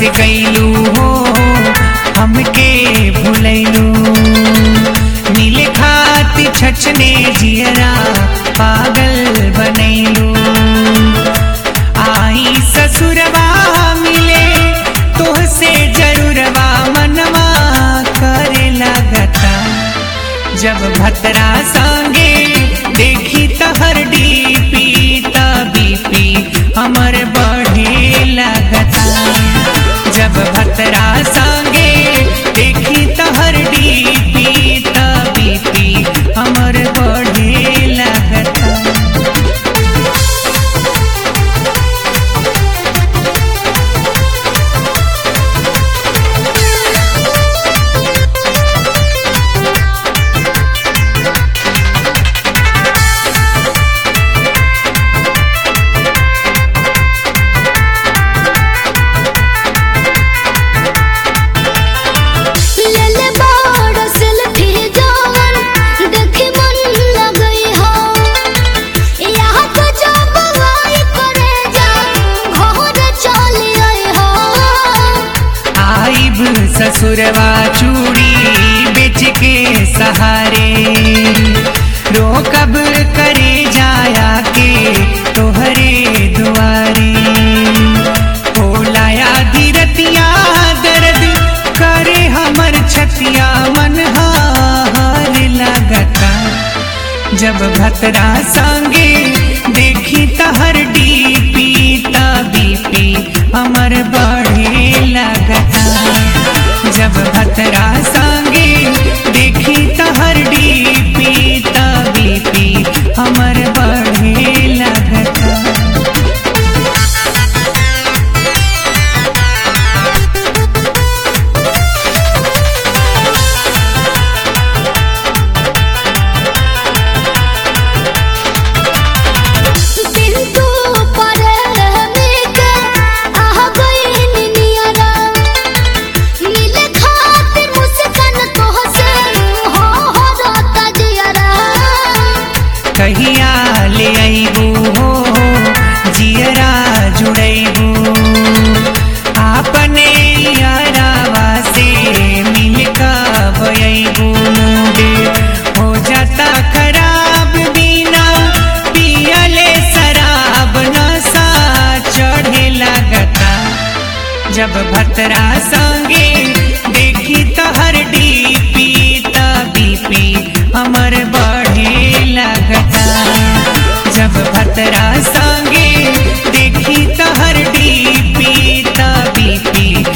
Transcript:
गईलू हो हमके भुलैलू मिले खातिर छछने जियरा पागल बनैलू आई ससुरवा मिले तोहसे जरूरवा मनवा करे लगता जब भतरा संगे देखी तहर डीपी बीपी हमर बढ़े लगता जब भतरा संगे देखी तहर डीपी बीपी हमर बढ़े लगता ससुरवा चूड़ी बेच के सहारे रोकब करे जाया के तोहरे दुआरे होलाया धीरतिया दर्द करे हमर छतिया मन हार लगता जब भतरा संगे देखी तहर डीपी बीपी हमर बढ़े लगता जब भतरा संगे देखी तहर डीपी बीपी हमर बढ़े लगता कहिया ले आईबू हो जियरा जुड़ैबू आपने यारावा से मिलकर बयबू हो जाता खराब बिना पियले शराब नशा चढ़े लगता जब भतरा संगे देखी तहर डीपी बीपी हमर बढ़े लगता जब भतरा संगे देखी तहर डीपी बीपी